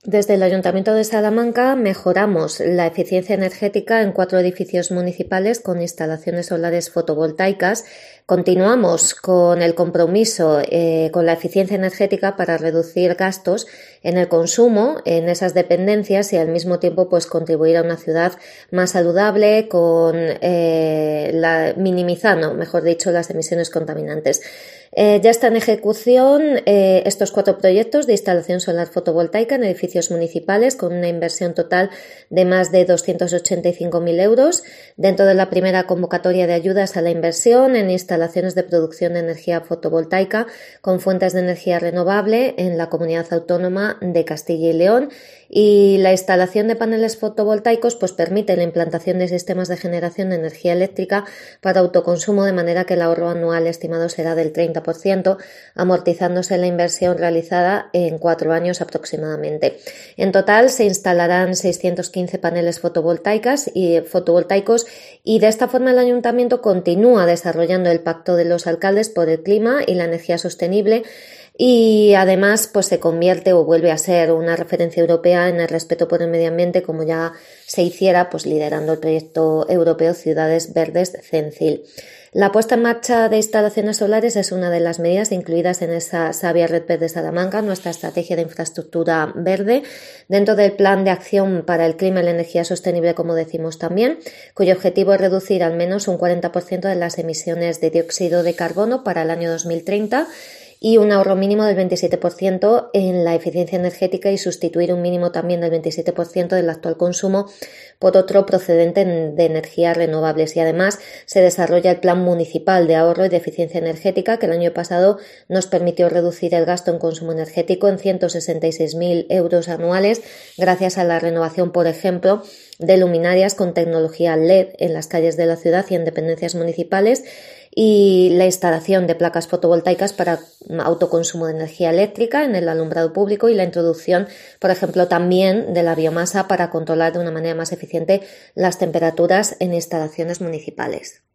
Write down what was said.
Desde el Ayuntamiento de Salamanca mejoramos la eficiencia energética en 4 edificios municipales con instalaciones solares fotovoltaicas. Continuamos con el compromiso con la eficiencia energética para reducir gastos en el consumo en esas dependencias y al mismo tiempo pues contribuir a una ciudad más saludable minimizando, mejor dicho, las emisiones contaminantes. Ya está en ejecución estos 4 proyectos de instalación solar fotovoltaica en edificios municipales con una inversión total de más de 285.000 euros dentro de la primera convocatoria de ayudas a la inversión en instalaciones de producción de energía fotovoltaica con fuentes de energía renovable en la Comunidad Autónoma de Castilla y León. Y la instalación de paneles fotovoltaicos pues permite la implantación de sistemas de generación de energía eléctrica para autoconsumo, de manera que el ahorro anual estimado será del 30%, amortizándose la inversión realizada en 4 años aproximadamente. En total se instalarán 615 paneles fotovoltaicos y de esta forma el Ayuntamiento continúa desarrollando el Pacto de los Alcaldes por el Clima y la Energía Sostenible, y además pues se convierte o vuelve a ser una referencia europea en el respeto por el medio ambiente, como ya se hiciera pues liderando el proyecto europeo Ciudades Verdes CENCIL. La puesta en marcha de instalaciones solares es una de las medidas incluidas en esa sabia Red Verde Salamanca, nuestra estrategia de infraestructura verde, dentro del Plan de Acción para el Clima y la Energía Sostenible, como decimos también, cuyo objetivo es reducir al menos un 40% de las emisiones de dióxido de carbono para el año 2030 y un ahorro mínimo del 27% en la eficiencia energética y sustituir un mínimo también del 27% del actual consumo por otro procedente de energías renovables. Y además se desarrolla el Plan Municipal de Ahorro y de Eficiencia Energética, que el año pasado nos permitió reducir el gasto en consumo energético en 166.000 euros anuales gracias a la renovación, por ejemplo, de luminarias con tecnología LED en las calles de la ciudad y en dependencias municipales, y la instalación de placas fotovoltaicas para autoconsumo de energía eléctrica en el alumbrado público y la introducción, por ejemplo, también de la biomasa para controlar de una manera más eficiente las temperaturas en instalaciones municipales.